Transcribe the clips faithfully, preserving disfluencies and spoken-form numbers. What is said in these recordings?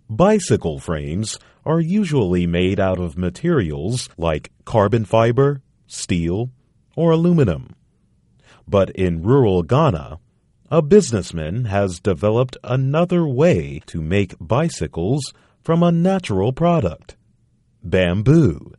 Bicycle frames are usually made out of materials like carbon fiber, steel, or aluminum. But in rural Ghana, a businessman has developed another way to make bicycles from a natural product: bamboo.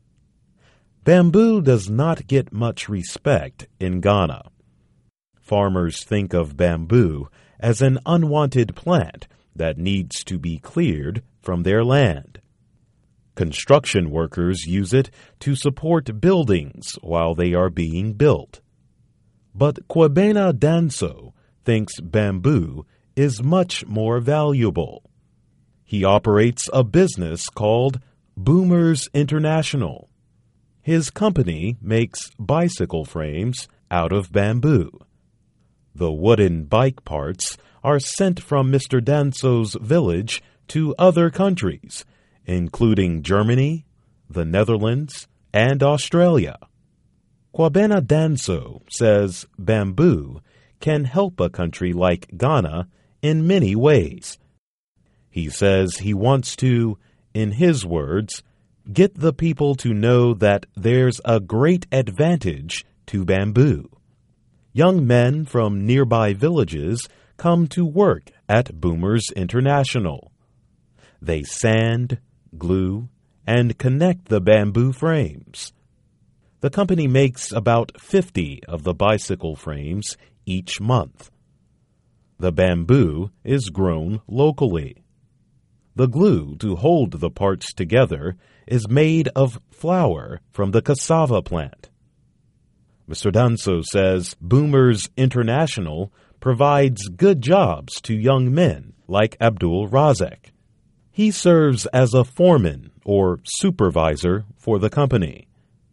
Bamboo does not get much respect in Ghana. Farmers think of bamboo as an unwanted plant that needs to be cleared from their land. Construction workers use it to support buildings while they are being built. But Kwabena Danso thinks bamboo is much more valuable. He operates a business called Boomers International. His company makes bicycle frames out of bamboo. The wooden bike parts are sent from Mister Danso's village to other countries, including Germany, the Netherlands, and Australia. Kwabena Danso says bamboo can help a country like Ghana in many ways. He says he wants to, in his words, get the people to know that there's a great advantage to bamboo. Young men from nearby villages come to work at Boomers International. They sand, glue, and connect the bamboo frames. The company makes about fifty of the bicycle frames each month. The bamboo is grown locally. The glue to hold the parts together is made of flour from the cassava plant. Mister Danso says Boomers International provides good jobs to young men like Abdul Razak. He serves as a foreman or supervisor for the company.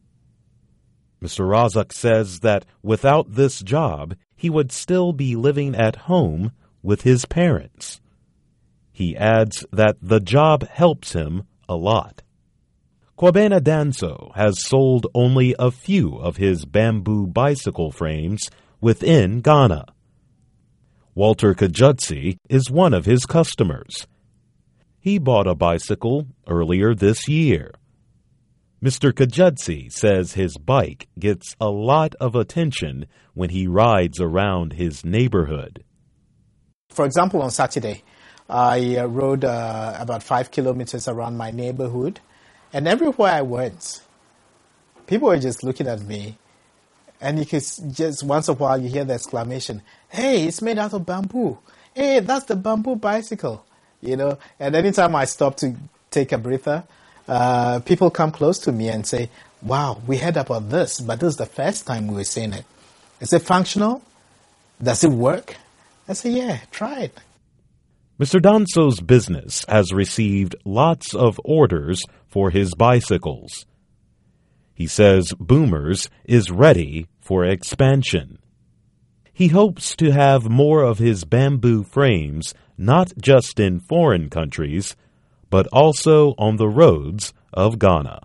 Mister Razak says that without this job, he would still be living at home with his parents. He adds that the job helps him a lot. Kwabena Danso has sold only a few of his bamboo bicycle frames within Ghana. Walter Kajutsi is one of his customers. He bought a bicycle earlier this year. Mister Kajutsi says his bike gets a lot of attention when he rides around his neighborhood. For example, on Saturday, I uh, rode uh, about five kilometers around my neighborhood, and everywhere I went, people were just looking at me, and you could just once in a while you hear the exclamation, "Hey, it's made out of bamboo. Hey, that's the bamboo bicycle." You know, and anytime I stop to take a breather, uh, people come close to me and say, "Wow, we heard about this, but this is the first time we were seeing it. Is it functional? Does it work?" I say, "Yeah, try it." Mister Danso's business has received lots of orders for his bicycles. He says Boomers is ready for expansion. He hopes to have more of his bamboo frames not just in foreign countries, but also on the roads of Ghana.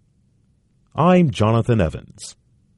I'm Jonathan Evans.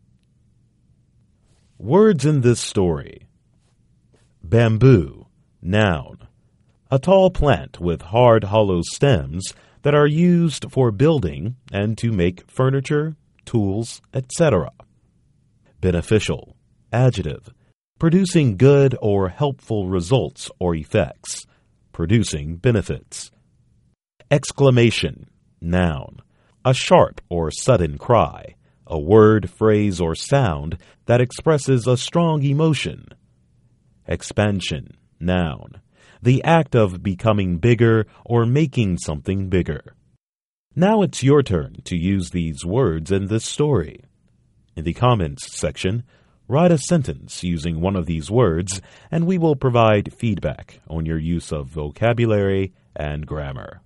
Words in this story. Bamboo, noun. A tall plant with hard, hollow stems that are used for building and to make furniture, tools, et cetera. Beneficial, adjective. Producing good or helpful results or effects. Producing benefits. Exclamation, noun. A sharp or sudden cry. A word, phrase, or sound that expresses a strong emotion. Expansion, noun. The act of becoming bigger or making something bigger. Now it's your turn to use these words in this story. In the comments section, write a sentence using one of these words, and we will provide feedback on your use of vocabulary and grammar.